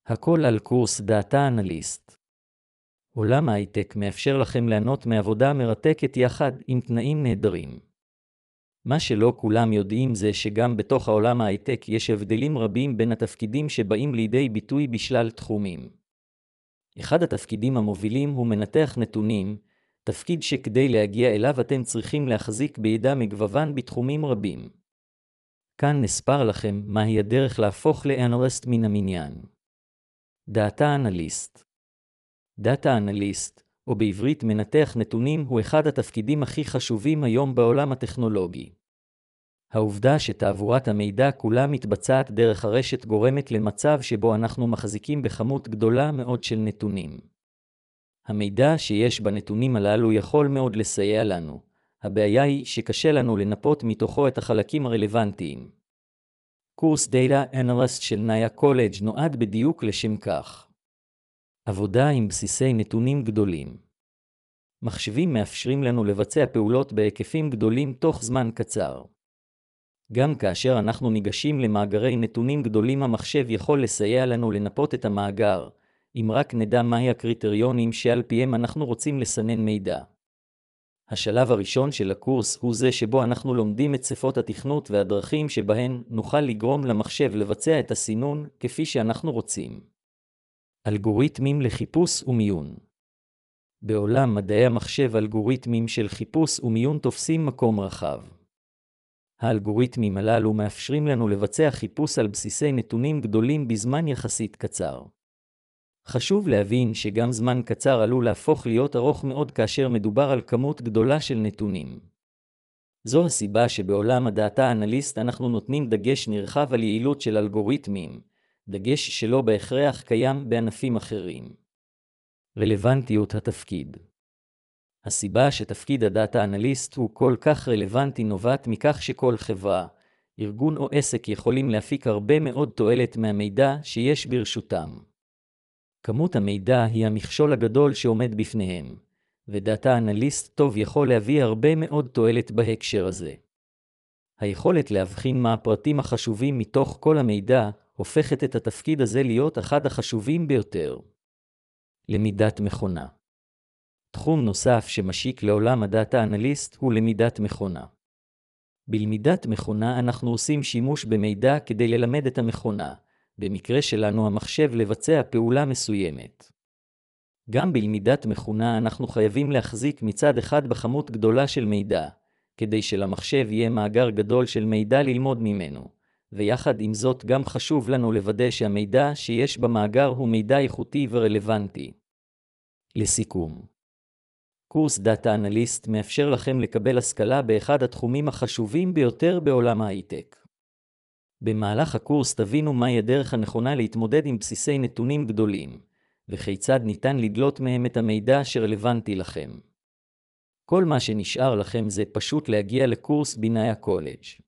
הכל על קורס דאטה אנליסט. עולם ההייטק מאפשר לכם ליהנות מעבודה מרתקת יחד עם תנאים נהדרים. מה שלא כולם יודעים זה שגם בתוך העולם ההייטק יש הבדלים רבים בין התפקידים שבאים לידי ביטוי בשלל תחומים. אחד התפקידים המובילים הוא מנתח נתונים, תפקיד שכדי להגיע אליו אתם צריכים להחזיק בידע מגוון בתחומים רבים. כאן נספר לכם מהי הדרך להפוך לאנליסט מן המניין. דאטה אנליסט. דאטה אנליסט, או בעברית מנתח נתונים, הוא אחד התפקידים הכי חשובים היום בעולם הטכנולוגי. העובדה שתעבורת המידע כולה מתבצעת דרך הרשת גורמת למצב שבו אנחנו מחזיקים בכמות גדולה מאוד של נתונים. המידע שיש בנתונים הללו יכול מאוד לסייע לנו. הבעיה היא שקשה לנו לנפות מתוכו את החלקים הרלוונטיים. קורס Data Analyst של נאיה קולג' נועד בדיוק לשם כך. עבודה עם בסיסי נתונים גדולים. מחשבים מאפשרים לנו לבצע פעולות בהיקפים גדולים תוך זמן קצר. גם כאשר אנחנו ניגשים למאגרי נתונים גדולים, המחשב יכול לסייע לנו לנפות את המאגר, אם רק נדע מהי הקריטריונים שעל פיהם אנחנו רוצים לסנן מידע. השלב הראשון של הקורס הוא זה שבו אנחנו לומדים את שפות התכנות והדרכים שבהן נוכל לגרום למחשב לבצע את הסינון כפי שאנחנו רוצים. אלגוריתמים לחיפוש ומיון. בעולם מדעי המחשב אלגוריתמים של חיפוש ומיון תופסים מקום רחב. האלגוריתמים הללו מאפשרים לנו לבצע חיפוש על בסיסי נתונים גדולים בזמן יחסית קצר. חשוב להבין שגם זמן קצר עלול להפוך להיות ארוך מאוד כאשר מדובר על כמות גדולה של נתונים. זו הסיבה שבעולם הדאטה אנליסט אנחנו נותנים דגש נרחב על יעילות של אלגוריתמים, דגש שלא בהכרח קיים בענפים אחרים. רלוונטיות התפקיד. הסיבה שתפקיד הדאטה אנליסט הוא כל כך רלוונטי נובעת מכך שכל חברה, ארגון או עסק יכולים להפיק הרבה מאוד תועלת מהמידע שיש ברשותם. כמות המידע היא המכשול הגדול שעומד בפניהם, ודאטה אנליסט טוב יכול להביא הרבה מאוד תועלת בהקשר הזה. היכולת להבחין מה הפרטים החשובים מתוך כל המידע הופכת את התפקיד הזה להיות אחד החשובים ביותר. למידת מכונה. תחום נוסף שמשיק לעולם הדאטה אנליסט הוא למידת מכונה. בלמידת מכונה אנחנו עושים שימוש במידע כדי ללמד את המכונה, במקרה שלנו המחשב לבצע פעולה מסוימת. גם בלמידת מכונה אנחנו חייבים להחזיק מצד אחד בכמות גדולה של מידע, כדי שלמחשב יהיה מאגר גדול של מידע ללמוד ממנו, ויחד עם זאת גם חשוב לנו לוודא שהמידע שיש במאגר הוא מידע איכותי ורלוונטי. לסיכום, קורס דאטה אנליסט מאפשר לכם לקבל השכלה באחד התחומים החשובים ביותר בעולם ההייטק. במהלך הקורס תבינו מהי הדרך הנכונה להתמודד עם בסיסי נתונים גדולים, וכיצד ניתן לדלות מהם את המידע שרלוונטי לכם. כל מה שנשאר לכם זה פשוט להגיע לקורס בנאיה קולג'.